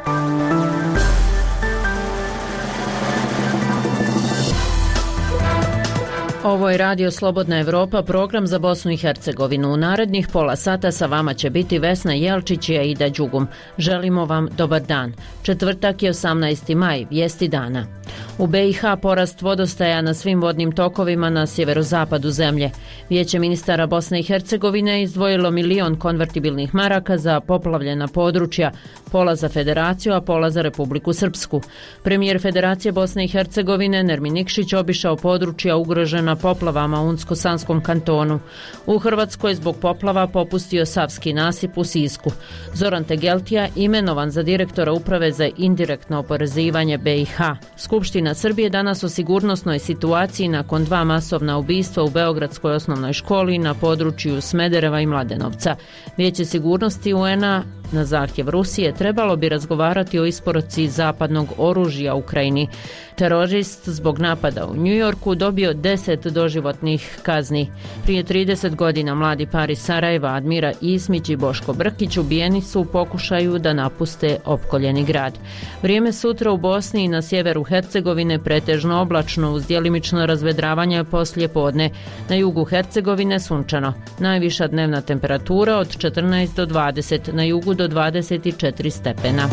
Ovo je Radio Slobodna Evropa, program za Bosnu i Hercegovinu. U narednih pola sata sa vama će biti Vesna Jelčić i Aida Đugum. Želimo vam dobar dan. Četvrtak je 18. maj, vijesti dana. U BiH porast vodostaja na svim vodnim tokovima na sjeverozapadu zemlje. Vijeće ministara Bosne i Hercegovine izdvojilo 1 milion konvertibilnih maraka za poplavljena područja, pola za federaciju, a pola za Republiku Srpsku. Premijer Federacije Bosne i Hercegovine Nermin Nikšić obišao područja ugrožena poplavama u Unsko-Sanskom kantonu. U Hrvatskoj zbog poplava popustio Savski nasip u Sisku. Zoran Tegeltija imenovan za direktora uprave za indirektno oporezivanje BiH. Skupština Srbije danas o sigurnosnoj situaciji nakon 2 masovna ubistva u Beogradskoj osnovnoj školi na području Smedereva i Mladenovca. Vijeće sigurnosti UN-a na zahtjev Rusije trebalo bi razgovarati o isporuci zapadnog oružja Ukrajini. Terorist zbog napada u Njujorku dobio 10 doživotnih kazni. Prije 30 godina mladi par iz Sarajeva, Admira Ismić i Boško Brkić, ubijeni su u pokušaju da napuste opkoljeni grad. Vrijeme sutra u Bosni i na sjeveru Hercegovine pretežno oblačno uz djelimično razvedravanje poslije podne. Na jugu Hercegovine sunčano. Najviša dnevna temperatura od 14 do 20, na jugu do 24 stepena.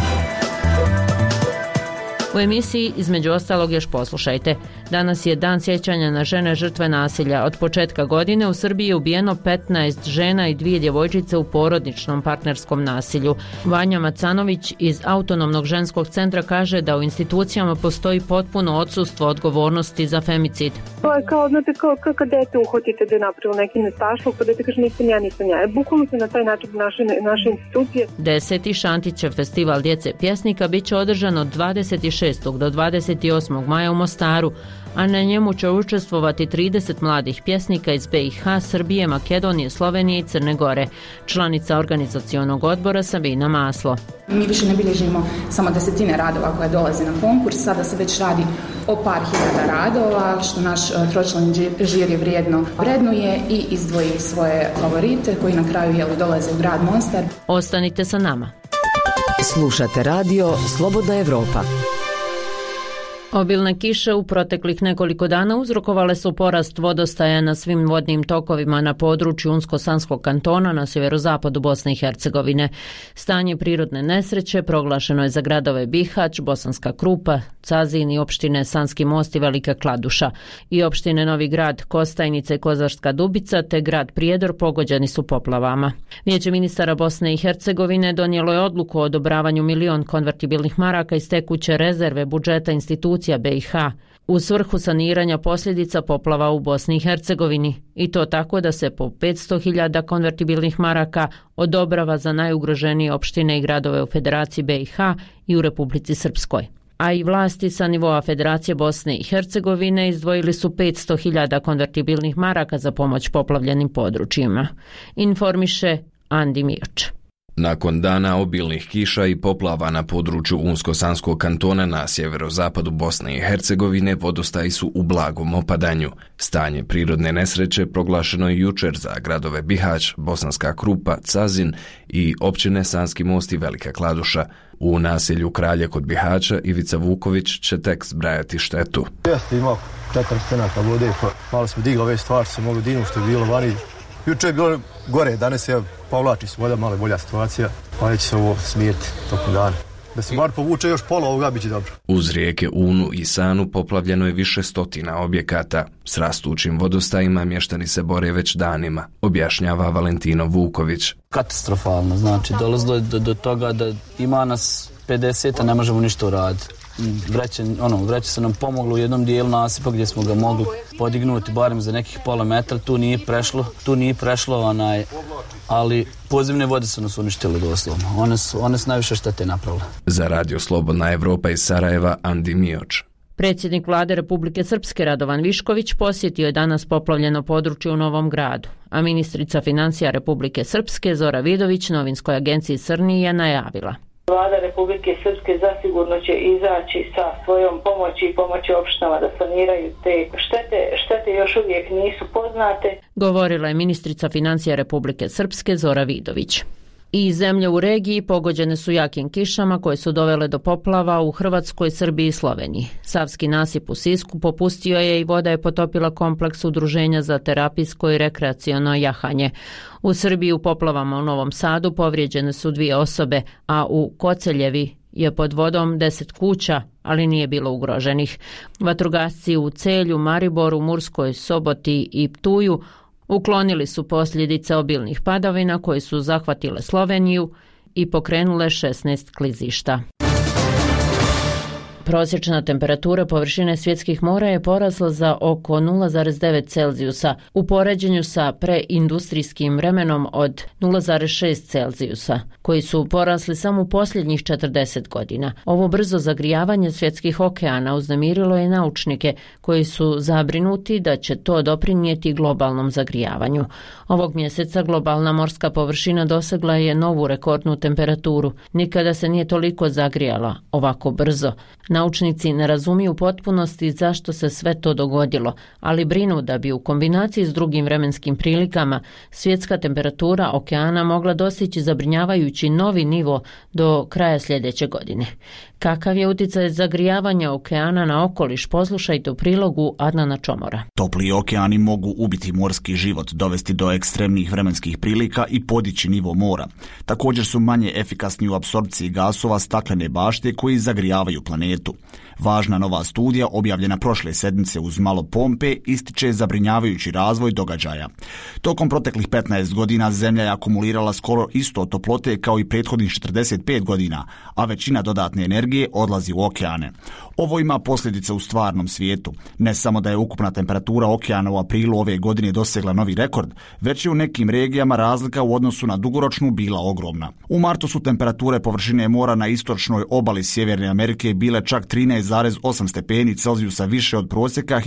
U emisiji između ostalog još poslušajte. Danas je dan sjećanja na žene žrtve nasilja. Od početka godine u Srbiji je ubijeno 15 žena i 2 djevojčice u porodičnom partnerskom nasilju. Vanja Macanović iz Autonomnog ženskog centra kaže da u institucijama postoji potpuno odsustvo odgovornosti za femicid. To je kao, znate, kao kad dete uhotite da je napravilo neki nestašluk, pa dete kaže nisam ja. Bukvalno se na taj način naše institucije. 10. Šantićev festival djece pjesnika bit će održan od 26. do 28. maja u Mostaru, a na njemu će učestvovati 30 mladih pjesnika iz BiH, Srbije, Makedonije, Slovenije i Crne Gore. Članica organizacionog odbora Sabina Maslo. Mi više ne bilježimo samo desetine radova koje dolaze na konkurs, sada se već radi o par hiljada radova, što naš tročlani žiri vrijedno vrednuje i izdvoji svoje favorite koji na kraju dolaze u grad Mostar. Ostanite sa nama. Slušate radio Slobodna Evropa. Obilne kiše u proteklih nekoliko dana uzrokovale su porast vodostaja na svim vodnim tokovima na području Unsko-Sanskog kantona na sjeverozapadu Bosne i Hercegovine. Stanje prirodne nesreće proglašeno je za gradove Bihać, Bosanska Krupa, Cazin i opštine Sanski Most i Velika Kladuša. I opštine Novi Grad, Kostajnica i Kozarska Dubica te grad Prijedor pogođeni su poplavama. Vijeće ministara Bosne i Hercegovine donijelo je odluku o odobravanju 1 milion konvertibilnih maraka iz tekuće rezerve budžeta institucija BiH u svrhu saniranja posljedica poplava u Bosni i Hercegovini, i to tako da se po 500.000 konvertibilnih maraka odobrava za najugroženije opštine i gradove u Federaciji BiH i u Republici Srpskoj. A i vlasti sa nivoa Federacije Bosne i Hercegovine izdvojili su 500.000 konvertibilnih maraka za pomoć poplavljenim područjima. Informiše Andi Mioč. Nakon dana obilnih kiša i poplava na području Unsko-Sanskog kantona na sjeverozapadu Bosne i Hercegovine vodostaji su u blagom opadanju. Stanje prirodne nesreće proglašeno je jučer za gradove Bihać, Bosanska Krupa, Cazin i općine Sanski Most i Velika Kladuša. U naselju Kralje kod Bihaća Ivica Vuković će tek zbrajati štetu. Jeste imao 4 stenaka vode, pa malo smo digli ove stvari, se mogli dignuti što je bilo vani. Juče je bilo gore, danas je povlači se voda, malo bolja situacija, pa neće se ovo smijeti tokom dana. Da se bar povuče još pola ovoga, bit će dobro. Uz rijeke Unu i Sanu poplavljeno je više stotina objekata. S rastućim vodostajima mještani se bore već danima, objašnjava Valentino Vuković. Katastrofalno, znači dolazilo je do toga da ima nas 50, a ne možemo ništa uraditi. Vreće su nam pomoglo u jednom dijelu nasipa gdje smo ga mogli podignuti barem za nekih pola metra, tu nije prešlo ali podzemne vode su nas uništile doslovno. One su najviše štete napravile. Za Radio Slobodna Evropa iz Sarajeva, Andi Mioč. Predsjednik vlade Republike Srpske Radovan Višković posjetio je danas poplavljeno područje u Novom Gradu, a ministrica financija Republike Srpske Zora Vidović novinskoj agenciji Srni je najavila. Vlada Republike Srpske zasigurno će izaći sa svojom pomoći opštinama da saniraju te štete. Štete još uvijek nisu poznate. Govorila je ministrica financija Republike Srpske Zora Vidović. I zemlje u regiji pogođene su jakim kišama koje su dovele do poplava u Hrvatskoj, Srbiji i Sloveniji. Savski nasip u Sisku popustio je i voda je potopila kompleks udruženja za terapijsko i rekreaciono jahanje. U Srbiji u poplavama u Novom Sadu povrijeđene su 2 osobe, a u Koceljevi je pod vodom 10 kuća, ali nije bilo ugroženih. Vatrogasci u Celju, Mariboru, Murskoj Soboti i Ptuju uklonili su posljedice obilnih padavina koje su zahvatile Sloveniju i pokrenule 16 klizišta. Prosječna temperatura površine svjetskih mora je porasla za oko 0,9 Celzijusa u poređenju sa preindustrijskim vremenom od 0,6 Celzijusa, koji su porasli samo u posljednjih 40 godina. Ovo brzo zagrijavanje svjetskih okeana uznemirilo je naučnike koji su zabrinuti da će to doprinijeti globalnom zagrijavanju. Ovog mjeseca globalna morska površina dosegla je novu rekordnu temperaturu. Nikada se nije toliko zagrijala ovako brzo. Naučnici ne razumiju u potpunosti zašto se sve to dogodilo, ali brinu da bi u kombinaciji s drugim vremenskim prilikama svjetska temperatura okeana mogla dostići zabrinjavajući novi nivo do kraja sljedeće godine. Kakav je utjecaj zagrijavanja okeana na okoliš? Poslušajte u prilogu Adnana Čomora. Topli okeani mogu ubiti morski život, dovesti do ekstremnih vremenskih prilika i podići nivo mora. Također su manje efikasni u apsorpciji gasova staklene bašte koji zagrijavaju planetu. Važna nova studija, objavljena prošle sedmice uz malo pompe, ističe zabrinjavajući razvoj događaja. Tokom proteklih 15 godina Zemlja je akumulirala skoro isto toplote kao i prethodnih 45 godina, a većina dodatne energije odlazi u okeane. Ovo ima posljedice u stvarnom svijetu. Ne samo da je ukupna temperatura okeana u aprilu ove godine dosegla novi rekord, već je u nekim regijama razlika u odnosu na dugoročnu bila ogromna. U martu su temperature površine mora na istočnoj obali Sjeverne Amerike bile čak 13,8 stepeni Celzijusa više od prosjeka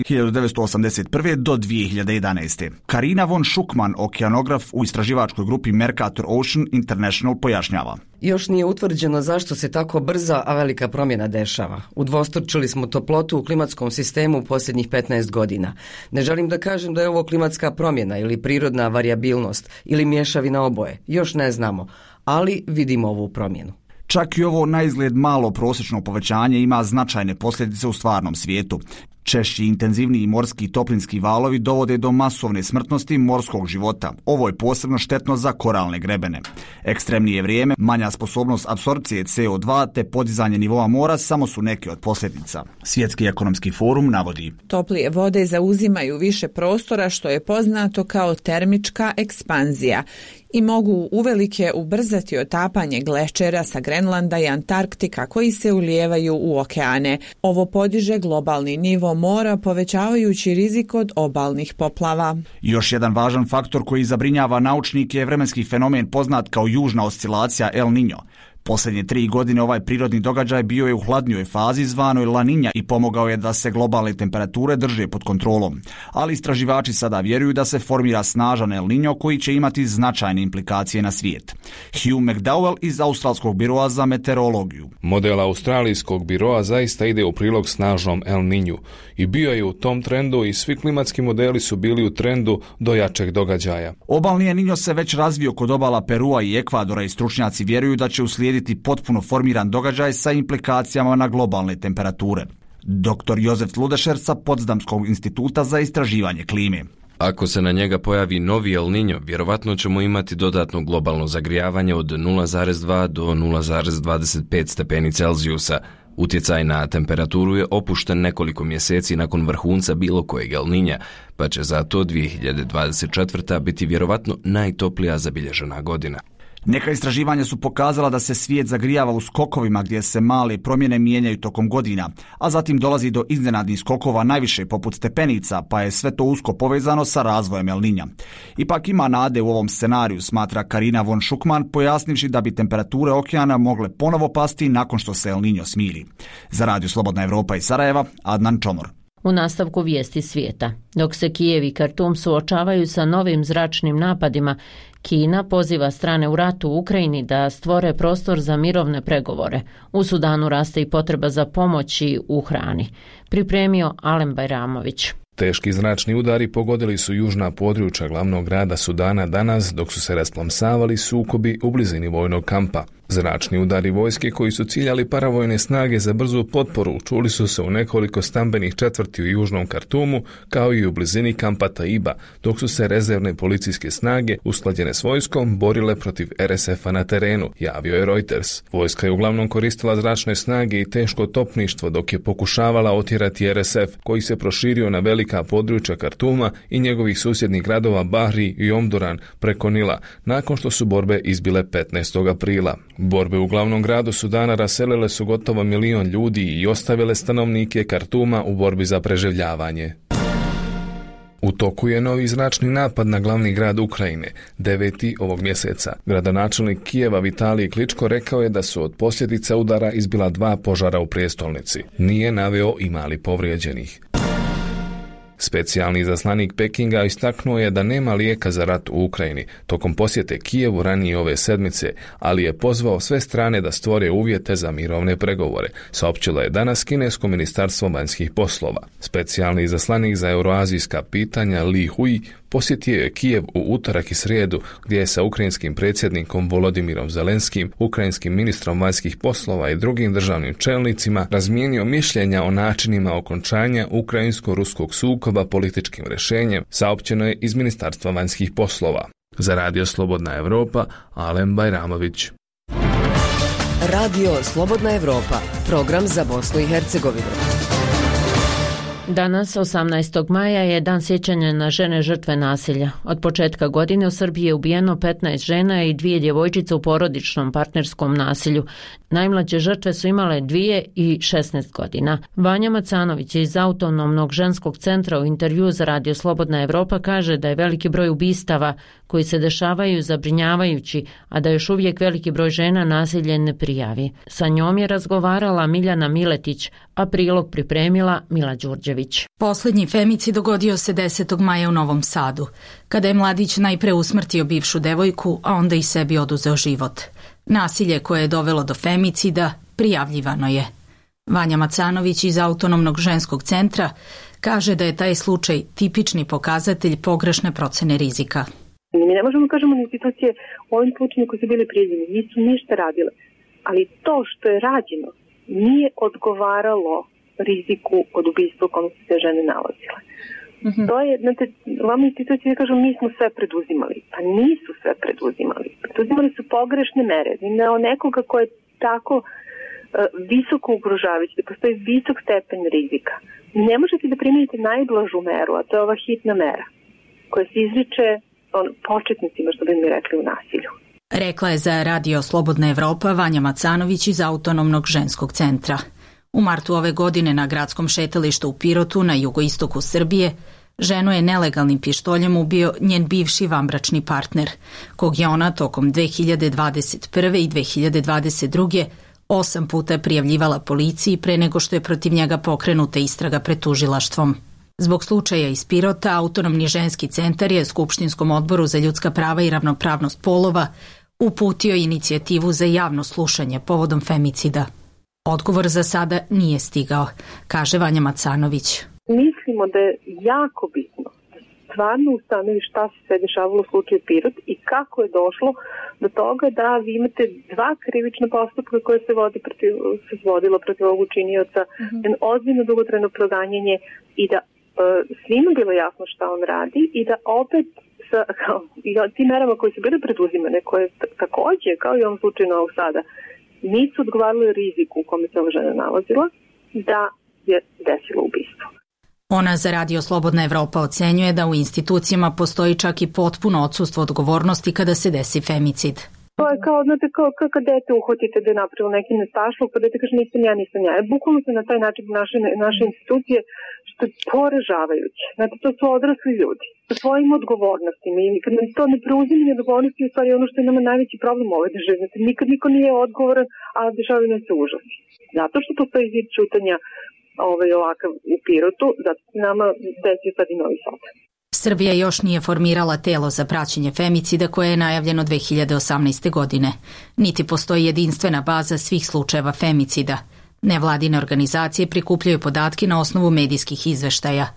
1981. do 2011. Karina von Schuckmann, okeanograf u istraživačkoj grupi Mercator Ocean International, pojašnjava. Još nije utvrđeno zašto se tako brza, a velika promjena dešava. Udvostručili smo toplotu u klimatskom sistemu u posljednjih 15 godina. Ne želim da kažem da je ovo klimatska promjena ili prirodna varijabilnost ili mješavina oboje. Još ne znamo, ali vidimo ovu promjenu. Čak i ovo na izgled malo prosječno povećanje ima značajne posljedice u stvarnom svijetu. Češći intenzivniji morski toplinski valovi dovode do masovne smrtnosti morskog života. Ovo je posebno štetno za koralne grebene. Ekstremnije vrijeme, manja sposobnost apsorpcije CO2 te podizanje nivoa mora samo su neke od posljedica. Svjetski ekonomski forum navodi: toplije vode zauzimaju više prostora što je poznato kao termička ekspanzija i mogu uvelike ubrzati otapanje glečera sa Grenlanda i Antarktika koji se ulijevaju u okeane. Ovo podiže globalni nivo mora povećavajući rizik od obalnih poplava. Još jedan važan faktor koji zabrinjava naučnike je vremenski fenomen poznat kao južna oscilacija El Niño. Posljednje 3 godine ovaj prirodni događaj bio je u hladnijoj fazi zvanoj La Niña i pomogao je da se globalne temperature drže pod kontrolom. Ali istraživači sada vjeruju da se formira snažan El Niño koji će imati značajne implikacije na svijet. Hugh McDowell iz Australskog biroa za meteorologiju. Model Australijskog biroa zaista ide u prilog snažnom El Niñu i bio je u tom trendu i svi klimatski modeli su bili u trendu do jačeg događaja. Obalni El Niño se već razvio kod obala Perua i Ekvadora i stručnjaci vjeruju da će uslijediti potpuno formiran događaj sa implikacijama na globalne temperature. Dr. Jozef Ludešer sa Potsdamskog instituta za istraživanje klime. Ako se na njega pojavi novi El Niño, vjerovatno ćemo imati dodatno globalno zagrijavanje od 0,2 do 0,25 stepeni Celzijusa. Utjecaj na temperaturu je opušten nekoliko mjeseci nakon vrhunca bilo kojeg El Niña, pa će zato 2024. biti vjerovatno najtoplija zabilježena godina. Neka istraživanja su pokazala da se svijet zagrijava u skokovima gdje se male promjene mijenjaju tokom godina, a zatim dolazi do iznenadnih skokova najviše poput stepenica, pa je sve to usko povezano sa razvojem El Niña. Ipak ima nade u ovom scenariju, smatra Karina von Schuckmann, pojasnivši da bi temperature okeana mogle ponovo pasti nakon što se El Niño smiri. Za Radio Slobodna Evropa iz Sarajeva, Adnan Čomor. U nastavku vijesti svijeta. Dok se Kijev i Kartum suočavaju sa novim zračnim napadima, Kina poziva strane u ratu u Ukrajini da stvore prostor za mirovne pregovore. U Sudanu raste i potreba za pomoći u hrani. Pripremio Alen Bajramović. Teški zračni udari pogodili su južna područja glavnog grada Sudana danas dok su se rasplamsavali sukobi u blizini vojnog kampa. Zračni udari vojske koji su ciljali paravojne snage za brzu potporu čuli su se u nekoliko stambenih četvrti u južnom Kartumu kao i u blizini kampa Taiba, dok su se rezervne policijske snage usklađene s vojskom borile protiv RSF-a na terenu, javio je Reuters. Vojska je uglavnom koristila zračne snage i teško topništvo dok je pokušavala otjerati RSF koji se proširio na velika područja Kartuma i njegovih susjednih gradova Bahri i Omduran preko Nila, nakon što su borbe izbile 15. aprila. Borbe u glavnom gradu Sudana raselile su gotovo 1 milion ljudi i ostavile stanovnike Kartuma u borbi za preživljavanje. U toku je novi zračni napad na glavni grad Ukrajine, 9. ovog mjeseca. Gradonačelnik Kijeva Vitalij Kličko rekao je da su od posljedica udara izbila 2 požara u prijestolnici. Nije naveo ima li povrijeđenih. Specijalni izaslanik Pekinga istaknuo je da nema lijeka za rat u Ukrajini tokom posjete Kijevu ranije ove sedmice, ali je pozvao sve strane da stvore uvjete za mirovne pregovore, saopćilo je danas kinesko ministarstvo vanjskih poslova. Specijalni izaslanik za euroazijska pitanja Li Hui posjetio je Kijev u utorak i srijedu gdje je sa ukrajinskim predsjednikom Volodimirom Zelenskim, ukrajinskim ministrom vanjskih poslova i drugim državnim čelnicima razmijenio mišljenja o načinima okončanja ukrajinsko-ruskog sukoba političkim rješenjem, saopćeno je iz Ministarstva vanjskih poslova. Za Radio Slobodna Evropa, Alen Bajramović. Radio Slobodna Evropa, program za Bosnu i Hercegovinu. Danas, 18. maja, je dan sjećanja na žene žrtve nasilja. Od početka godine u Srbiji je ubijeno 15 žena i 2 djevojčice u porodičnom partnerskom nasilju. Najmlađe žrtve su imale 2 i 16 godina. Vanja Macanović iz Autonomnog ženskog centra u intervju za Radio Slobodna Evropa kaže da je veliki broj ubistava koji se dešavaju zabrinjavajući, a da još uvijek veliki broj žena nasilje ne prijavi. Sa njom je razgovarala Miljana Miletić, a prilog pripremila Mila Đurđević. Posljednji femicid dogodio se 10. maja u Novom Sadu, kada je mladić najpre usmrtio bivšu devojku, a onda i sebi oduzeo život. Nasilje koje je dovelo do femicida prijavljivano je. Vanja Macanović iz Autonomnog ženskog centra kaže da je taj slučaj tipični pokazatelj pogrešne procene rizika. Mi ne možemo kažemo da institucije u ovim slučajima koji su bili prijavljeni nisu ništa radile, ali to što je rađeno nije odgovaralo riziku od ubistva u kome su se žene nalazile. To je, znate, vam institucije kažu mi smo sve preduzimali. Pa nisu sve preduzimali. Preduzimali su pogrešne mere. Nekoga ko je tako visoko ugrožavajući, da postoji visok stepen rizika. Ne možete da primenite najblažu meru, a to je ova hitna mera, koja se izriče početnicima, što bi mi rekli, u nasilju. Rekla je za Radio Slobodna Evropa Vanja Macanović iz Autonomnog ženskog centra. U martu ove godine na gradskom šetalištu u Pirotu na jugoistoku Srbije ženu je nelegalnim pištoljem ubio njen bivši vanbračni partner, kog je ona tokom 2021. i 2022. 8 puta prijavljivala policiji pre nego što je protiv njega pokrenuta istraga pred tužilaštvom. Zbog slučaja iz Pirota, Autonomni ženski centar je Skupštinskom odboru za ljudska prava i ravnopravnost polova uputio inicijativu za javno slušanje povodom femicida. Odgovor za sada nije stigao, kaže Vanja Macanović. Mislimo da je jako bitno da stvarno ustanovi šta se sve dešavalo u slučaju Pirot i kako je došlo do toga da vi imate 2 krivična postupka koje se vodilo protiv ovog učinioca, ozbiljno dugotrajno proganjanje i da svima bilo jasno šta on radi i da opet i tim merama koje su bile preduzimane, koje također, kao i u ovom slučaju Novog Sada, nisu odgovarali riziku u kome se ova žena nalazila, da je desilo ubistvo. Ona za Radio Slobodna Evropa ocenjuje da u institucijama postoji čak i potpuno odsustvo odgovornosti kada se desi femicid. To je kao, znate, kao kad dete uhvatite da je napravilo neki nestašluk, pa dete kaže nisam ja. Bukvalno se na taj način naše institucije, što je poražavajuće. Znate, to su odrasli ljudi sa svojim odgovornostima i kad nam to ne preuzimanje odgovornosti je u stvari ono što je nama najveći problem u ovoj državi. Znate, nikad niko nije odgovoran, a dešavaju nam se užasi. Zato što postoji zid čutanja ovakav u Pirotu, zato se nama desio sad i Novi Sad. Srbija još nije formirala telo za praćenje femicida koje je najavljeno 2018. godine. Niti postoji jedinstvena baza svih slučajeva femicida. Nevladine organizacije prikupljaju podatke na osnovu medijskih izveštaja.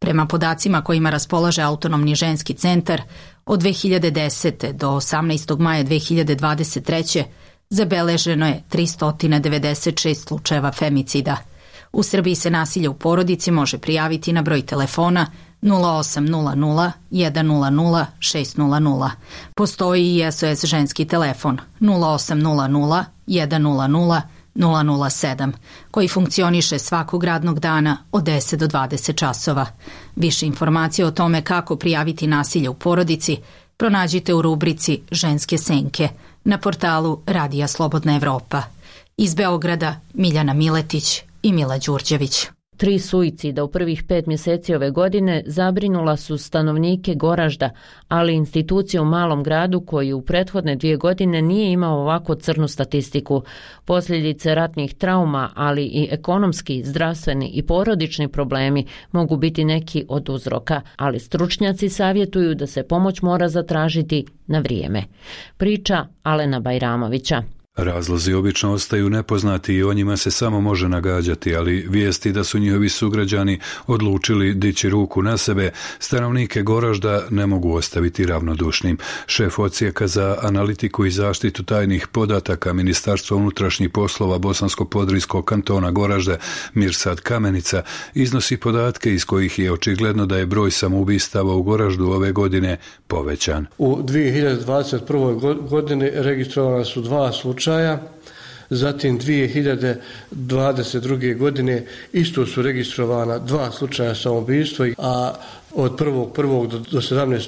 Prema podacima kojima raspolaže Autonomni ženski centar, od 2010. do 18. maja 2023. zabeleženo je 396 slučajeva femicida. U Srbiji se nasilje u porodici može prijaviti na broj telefona 0800 100 600. Postoji i SOS ženski telefon 0800 100 007, koji funkcioniše svakog radnog dana od 10 do 20 časova. Više informacije o tome kako prijaviti nasilje u porodici pronađite u rubrici Ženske senke na portalu Radija Slobodna Evropa. Iz Beograda Miljana Miletić i Mila Đurđević. 3 suicida u prvih 5 mjeseci ove godine zabrinula su stanovnike Goražda, ali institucije u malom gradu koji u prethodne 2 godine nije imao ovako crnu statistiku. Posljedice ratnih trauma, ali i ekonomski, zdravstveni i porodični problemi mogu biti neki od uzroka, ali stručnjaci savjetuju da se pomoć mora zatražiti na vrijeme. Priča Alena Bajramovića. Razlozi obično ostaju nepoznati i o njima se samo može nagađati, ali vijesti da su njihovi sugrađani odlučili dići ruku na sebe, stanovnike Goražda ne mogu ostaviti ravnodušnim. Šef odsjeka za analitiku i zaštitu tajnih podataka Ministarstva unutrašnjih poslova Bosansko-Podrijskog kantona Goražde, Mirsad Kamenica, iznosi podatke iz kojih je očigledno da je broj samoubistava u Goraždu ove godine povećan. U 2021. godini registrovana su 2 slučaja, zatim 2022. godine isto su registrovana 2 slučaja samoubistva, a od 1.1. do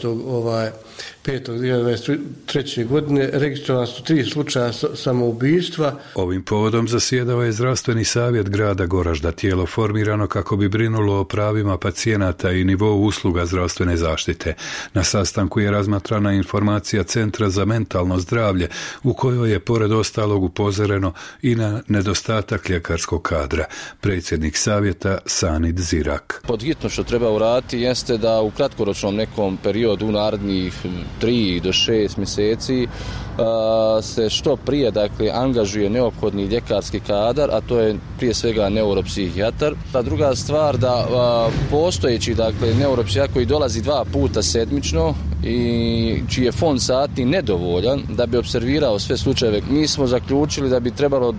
17.5.2023. godine registrovana su 3 slučaja samoubistva. Ovim povodom zasjedao je zdravstveni savjet grada Goražda, tijelo formirano kako bi brinulo o pravima pacijenata i nivou usluga zdravstvene zaštite. Na sastanku je razmatrana informacija Centra za mentalno zdravlje, u kojoj je pored ostalog upozoreno i na nedostatak ljekarskog kadra. Predsjednik savjeta Sanid Zirak. Pod hitno što treba uraditi jeste da u kratkoročnom nekom periodu, u narednih 3 do 6 mjeseci, se što prije angažuje neophodni ljekarski kadar, a to je prije svega neuropsihijatar. A druga stvar da postojeći neuropsihijatar koji dolazi 2 puta sedmično i čiji je fond sati nedovoljan da bi observirao sve slučajeve, mi smo zaključili da bi trebalo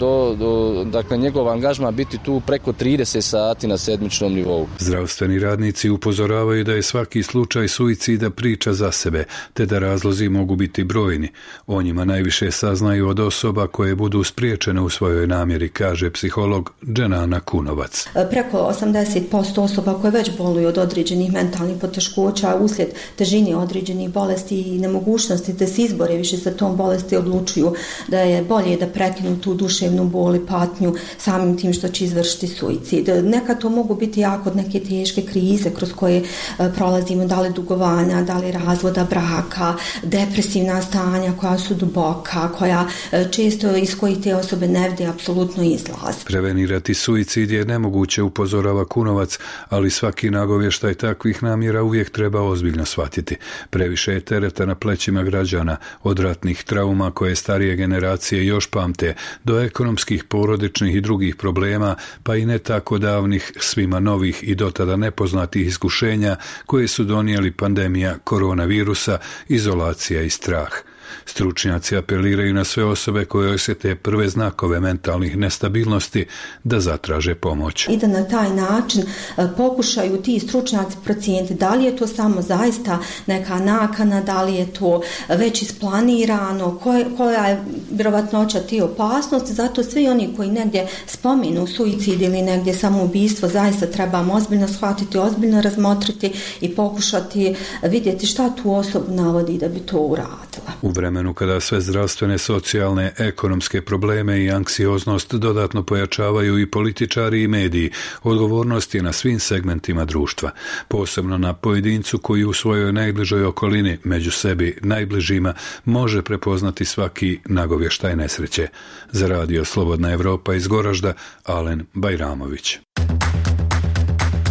njegov angažman biti tu preko 30 sati na sedmičnom nivou. Zdravstveni radnici upozoravaju da je svaki slučaj suicida priča za sebe, te da razlozi mogu biti brojni. O njima najviše saznaju od osoba koje budu spriječene u svojoj namjeri, kaže psiholog Dženana Kunovac. Preko 80% osoba koje već boluju od određenih mentalnih poteškoća uslijed težine određenih bolesti i nemogućnosti da se izbore više sa tom bolesti, odlučuju da je bolje da prekinu tu duševnu bol i patnju samim tim što će izvršiti suicid. Nekad to mogu biti jako neke teške krize kroz koje prolazimo, da li dugovanja, da li razvoda braka, depresivna stanja koja su duboka, koja često iz kojih te osobe ne vide apsolutno izlaz. Prevenirati suicid je nemoguće, upozorava Kunovac, ali svaki nagovještaj takvih namjera uvijek treba ozbiljno shvatiti. Previše je tereta na plećima građana, od ratnih trauma koje starije generacije još pamte, do ekonomskih, porodičnih i drugih problema, pa i ne tako davnih, svima novih i dotada nepoznatih iskušenja koje su donijeli pandemija koronavirusa, izolacija i strah. Stručnjaci apeliraju na sve osobe koje osjete prve znakove mentalnih nestabilnosti da zatraže pomoć. I da na taj način pokušaju ti stručnjaci procijeniti da li je to samo zaista neka nakana, da li je to već isplanirano, koja je vjerovatnoća te opasnosti. Zato svi oni koji negdje spominu suicid ili negdje samoubistvo zaista trebamo ozbiljno shvatiti, ozbiljno razmotriti i pokušati vidjeti šta tu osobu navodi da bi to uradila. U vremenu kada sve zdravstvene, socijalne, ekonomske probleme i anksioznost dodatno pojačavaju i političari i mediji, odgovornost je na svim segmentima društva, posebno na pojedincu koji u svojoj najbližoj okolini, među sebi najbližima, može prepoznati svaki nagovještaj nesreće. Za Radio Slobodna Evropa iz Goražda, Alen Bajramović.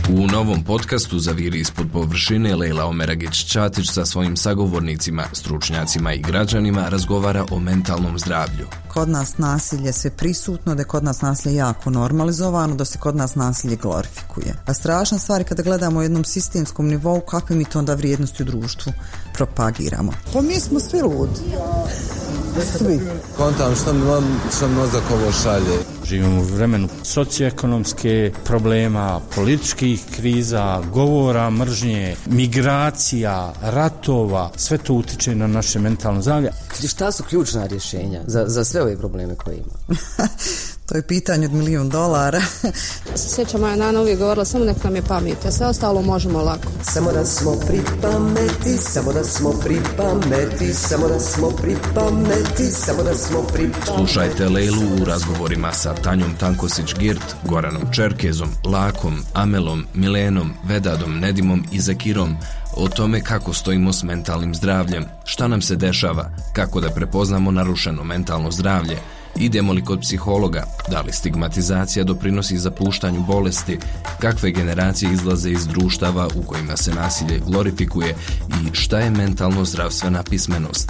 U novom podcastu Zaviri ispod površine Lejla Omeragić-Ćatić sa svojim sagovornicima, stručnjacima i građanima razgovara o mentalnom zdravlju. Kod nas nasilje sve prisutno, da je kod nas nasilje jako normalizovano, da se kod nas nasilje glorifikuje. A strašna stvar je kada gledamo u jednom sistemskom nivou kakve mi to onda vrijednosti u društvu propagiramo. Pa mi smo svi ludi. Svi. Kontam što mozak ovo šalje. Živimo u vremenu socioekonomske problema, političkih kriza, govora, mržnje, migracija, ratova, sve to utiče na naše mentalno zdravlje. Šta su ključna rješenja za sve ove probleme koje ima? To je pitanje od $1 milion. Sjećam, moja nana uvijek govorila, samo nek nam je pamet, a sve ostalo možemo lako. Samo da smo pri pameti, samo da smo pri pameti, samo da smo pri pameti, samo da smo pri pameti. Slušajte Lejlu u razgovorima sa Tanjom Tankosić-Girt, Goranom Čerkezom, Lakom, Amelom, Milenom, Vedadom, Nedimom i Zakirom o tome kako stojimo s mentalnim zdravljem, šta nam se dešava, kako da prepoznamo narušeno mentalno zdravlje, idemo li kod psihologa, da li stigmatizacija doprinosi zapuštanju bolesti, kakve generacije izlaze iz društava u kojima se nasilje glorifikuje i šta je mentalno zdravstvena pismenost.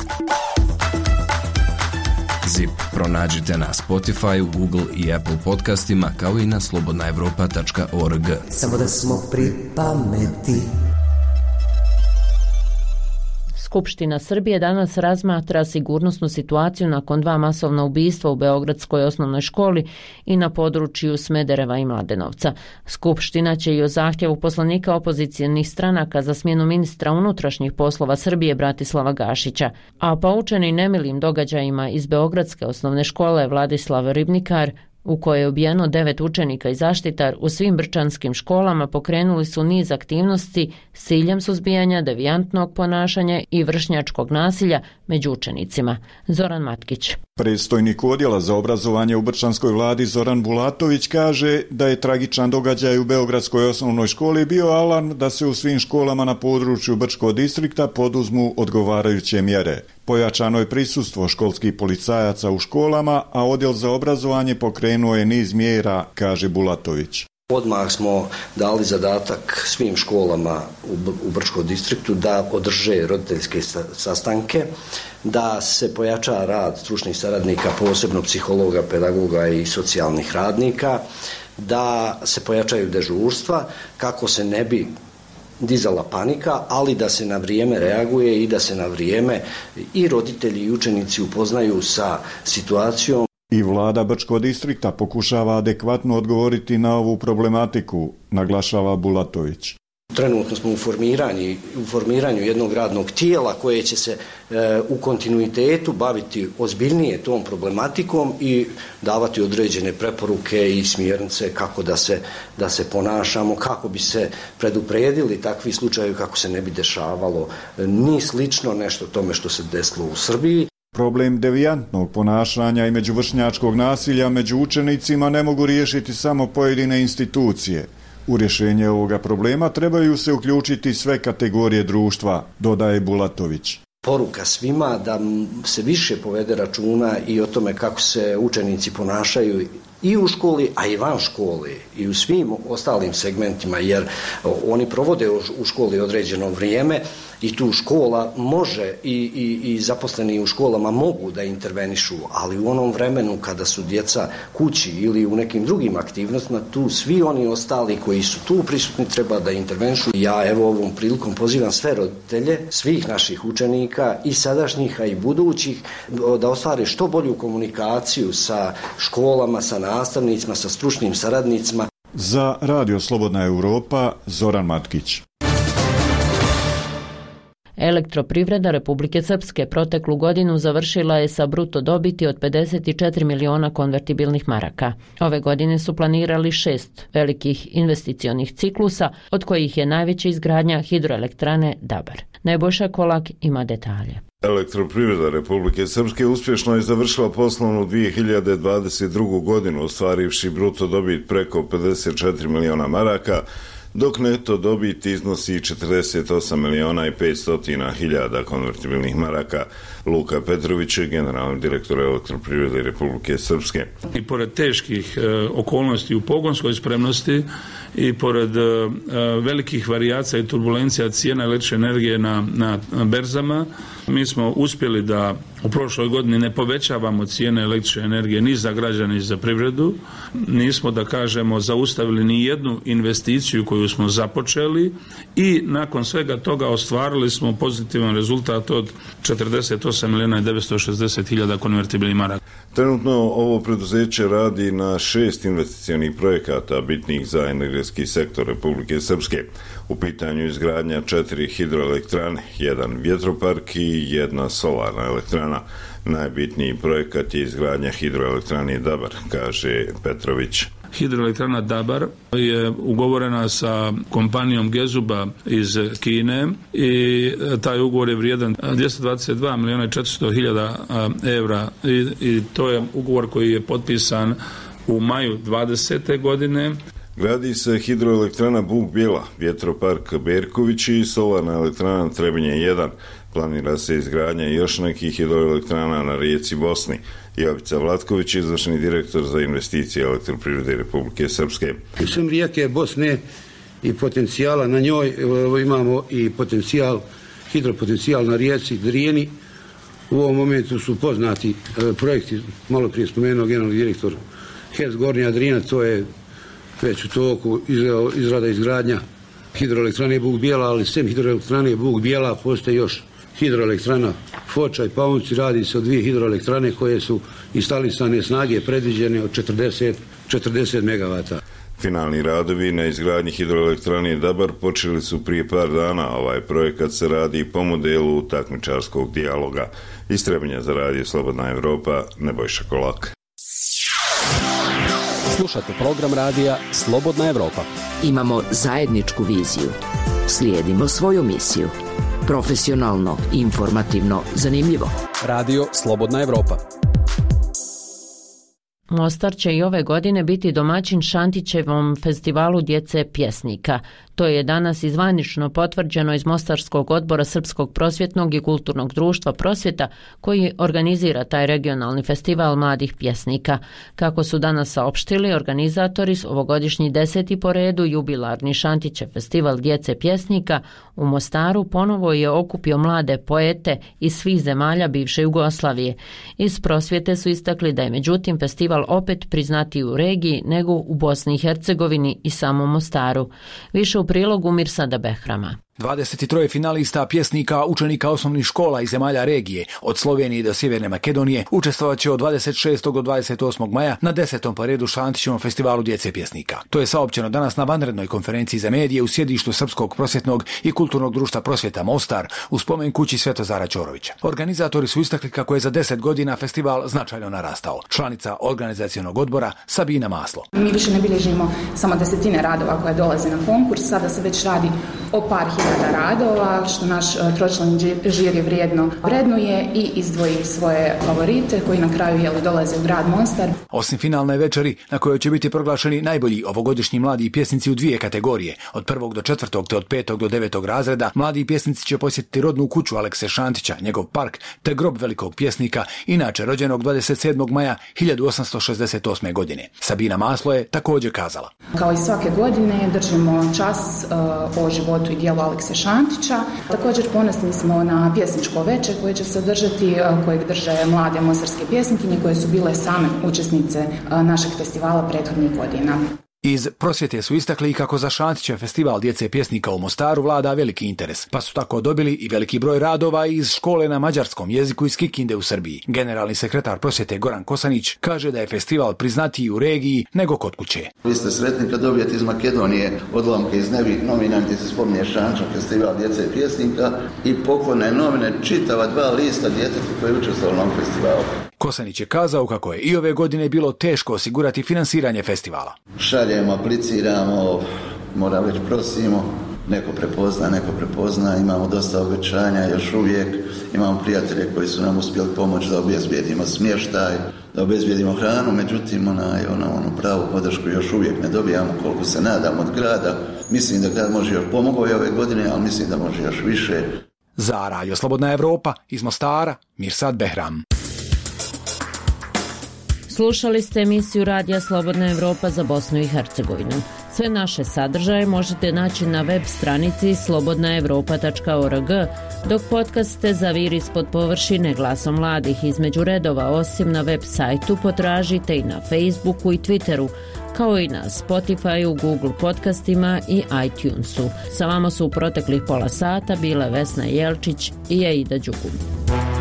ZIP pronađite na Spotify, Google i Apple podcastima kao i na slobodnaevropa.org. Samo da smo pri pameti. Skupština Srbije danas razmatra sigurnosnu situaciju nakon 2 masovna ubistva u Beogradskoj osnovnoj školi i na području Smedereva i Mladenovca. Skupština će i o zahtjevu poslanika opozicijalnih stranaka za smjenu ministra unutrašnjih poslova Srbije Bratislava Gašića, a poučeni nemilim događajima iz Beogradske osnovne škole Vladislav Ribnikar, u kojoj je ubijeno 9 učenika i zaštitar, u svim brčanskim školama pokrenuli su niz aktivnosti s ciljem suzbijanja devijantnog ponašanja i vršnjačkog nasilja među učenicima. Zoran Matkić. Predstojnik odjela za obrazovanje u brčanskoj vladi Zoran Bulatović kaže da je tragičan događaj u Beogradskoj osnovnoj školi bio alarm da se u svim školama na području Brčkog distrikta poduzmu odgovarajuće mjere. Pojačano je prisustvo školskih policajaca u školama, a odjel za obrazovanje pokrenuo je niz mjera, kaže Bulatović. Odmah smo dali zadatak svim školama u Brčkom distriktu da održe roditeljske sastanke, da se pojača rad stručnih saradnika, posebno psihologa, pedagoga i socijalnih radnika, da se pojačaju dežurstva kako se ne bi dizala panika, ali da se na vrijeme reaguje i da se na vrijeme i roditelji i učenici upoznaju sa situacijom. I vlada Brčkog distrikta pokušava adekvatno odgovoriti na ovu problematiku, naglašava Bulatović. Trenutno smo u formiranju jednog radnog tijela koje će se u kontinuitetu baviti ozbiljnije tom problematikom i davati određene preporuke i smjernice kako da se ponašamo, kako bi se predupredili takvi slučajevi, kako se ne bi dešavalo ni slično nešto tome što se desilo u Srbiji. Problem devijantnog ponašanja i međuvršnjačkog nasilja među učenicima ne mogu riješiti samo pojedine institucije. U rješenje ovoga problema trebaju se uključiti sve kategorije društva, dodaje Bulatović. Poruka svima da se više povede računa i o tome kako se učenici ponašaju i u školi, a i van škole i u svim ostalim segmentima, jer oni provode u školi određeno vrijeme i tu škola može i zaposleni u školama mogu da intervenišu, ali u onom vremenu kada su djeca kući ili u nekim drugim aktivnostima, tu svi oni ostali koji su tu prisutni treba da intervenišu. Ja evo ovom prilikom pozivam sve roditelje, svih naših učenika i sadašnjih, a i budućih, da ostvare što bolju komunikaciju sa školama, sa nastavnicima, sa stručnim saradnicima. Za Radio Slobodna Europa, Zoran Matkić. Elektroprivreda Republike Srpske proteklu godinu završila je sa bruto dobiti od 54 miliona konvertibilnih maraka. Ove godine su planirali 6 velikih investicionih ciklusa, od kojih je najveća izgradnja hidroelektrane Dabar. Nebojša Kolak ima detalje. Elektroprivreda Republike Srpske uspješno je završila poslovnu 2022. godinu, ostvarivši bruto dobit preko 54 miliona maraka, dok neto dobit iznosi 48 miliona i 500 hiljada konvertibilnih maraka. Luka Petrović, generalni direktor Elektroprivrede Republike Srpske. I pored teških okolnosti u pogonskoj spremnosti i pored velikih varijacija i turbulencija cijena električne energije na berzama, mi smo uspjeli da u prošloj godini ne povećavamo cijene električne energije ni za građane ni za privredu. Nismo, da kažemo, zaustavili ni jednu investiciju koju smo započeli i nakon svega toga ostvarili smo pozitivan rezultat od 48 milijuna i 960 hiljada konvertibilnih maraka. Trenutno ovo preduzeće radi na 6 investicionih projekata bitnih za energetski sektor Republike Srpske. U pitanju izgradnja 4 hidroelektrane, 1 vjetropark i 1 solarna elektrana. Najbitniji projekat je izgradnja hidroelektrane Dabar, kaže Petrović. Hidroelektrana Dabar je ugovorena sa kompanijom Gezuba iz Kine i taj ugovor je vrijedan 222 milijuna i 400 hiljada evra i to je ugovor koji je potpisan u maju 2020. godine. Gradi se hidroelektrana Buk Bijela, vjetropark Berković i solarna elektrana Trebinje 1. Planira se izgradnja još nekih hidroelektrana na rijeci Bosni. Jovica Vlatković, izvršni direktor za investicije Elektroprivrede Republike Srpske. Sem rijeke Bosne i potencijala na njoj imamo i hidropotencijal na rijeci Drijeni. U ovom momentu su poznati projekti, malo prije spomenuo generalni direktor HES Gornja Drina, to je već u toku izrada izgradnja hidroelektrane Buk Bijela, ali sem hidroelektrane Buk Bijela postoji još hidroelektrana Foča i Paunci. Radi se o 2 hidroelektrane koje su instalisane snage predviđene od 40 MW. Finalni radovi na izgradnji hidroelektrane Dabar počeli su prije par dana. Ovaj projekat se radi po modelu takmičarskog dijaloga. Iz Trebinja za radio Slobodna Evropa, Nebojša Kolak. Slušate program radija Slobodna Evropa. Imamo zajedničku viziju. Slijedimo svoju misiju. Profesionalno, informativno, zanimljivo. Radio Slobodna Evropa. Mostar će i ove godine biti domaćin Šantićevom festivalu djece pjesnika. To je danas zvanično potvrđeno iz Mostarskog odbora Srpskog prosvjetnog i kulturnog društva Prosvjeta, koji organizira taj regionalni festival mladih pjesnika. Kako su danas saopštili organizatori, ovogodišnji 10. po redu jubilarni Šantićev festival djece pjesnika u Mostaru ponovo je okupio mlade poete iz svih zemalja bivše Jugoslavije. Iz Prosvjete su istakli da je međutim festival opet priznatiji u regiji nego u Bosni i Hercegovini i samom Mostaru. Više u prilogu Mirsada Behrama. 23 finalista pjesnika učenika osnovnih škola iz zemalja regije, od Slovenije do Sjeverne Makedonije, učestvovat će od 26. do 28. maja na 10. po redu Šantićevom festivalu djece pjesnika. To je saopćeno danas na vanrednoj konferenciji za medije u sjedištu Srpskog prosvjetnog i kulturnog društva Prosvjeta Mostar u spomen kući Svetozara Ćorovića. Organizatori su istakli kako je za 10 godina festival značajno narastao. Članica organizacionog odbora Sabina Maslo. Mi više ne bilježimo samo desetine radova koje dolaze na konkurs, sada se već radi o par hiljada radova, što naš tročlani žiri vrijedno vrednuje i izdvoji svoje favorite koji na kraju dolaze u grad Mostar. Osim finalne večeri na kojoj će biti proglašeni najbolji ovogodišnji mladi pjesnici u 2 kategorije, od 1. do 4. te od 5. do 9. razreda, mladi pjesnici će posjetiti rodnu kuću Alekse Šantića, njegov park, te grob velikog pjesnika, inače rođenog 27. maja 1868. godine. Sabina Maslo je također kazala. Kao i svake godine držimo čas o životu i dijelu Alekse Šantića. Također ponosni smo na pjesničko veče koje će se održati, kojeg drže mlade mostarske pjesnikinje koje su bile same učesnice našeg festivala prethodnih godina. Iz Prosvjete su istakli i kako za Šantićev festival djece pjesnika u Mostaru vlada veliki interes, pa su tako dobili i veliki broj radova iz škole na mađarskom jeziku iz Kikinde u Srbiji. Generalni sekretar Prosvjete Goran Kosanić kaže da je festival priznatiji u regiji nego kod kuće. Vi ste sretni kad dobijete iz Makedonije odlomke iz nevih novina gdje se spominje Šantićev festival djece pjesnika i poklone novine čitava 2 lista djetetu koji je učestvovalo na ovom festivalu. Kosanić je kazao kako je i ove godine bilo teško osigurati finansiranje festivala. Šaljemo, apliciramo, moram reći prosimo neko prepozna, imamo dosta obećanja još uvijek, imamo prijatelje koji su nam uspjeli pomoći da obezbijedimo smještaj, da obezbijedimo hranu, međutim onu pravu podršku još uvijek ne dobijamo koliko se nadam od grada. Mislim da grad može još pomogao i ove godine, ali mislim da može još više. Za Radio Slobodna Evropa iz Mostara, Mirsad Behram. Slušali ste emisiju Radija Slobodna Evropa za Bosnu i Hercegovinu. Sve naše sadržaje možete naći na web stranici slobodnaevropa.org, dok podcaste Zavir ispod površine glasom mladih između redova osim na web sajtu potražite i na Facebooku i Twitteru, kao i na Spotifyu, Google podcastima i iTunesu. Sa vama su u proteklih pola sata bile Vesna Jelčić i Aida Đugum.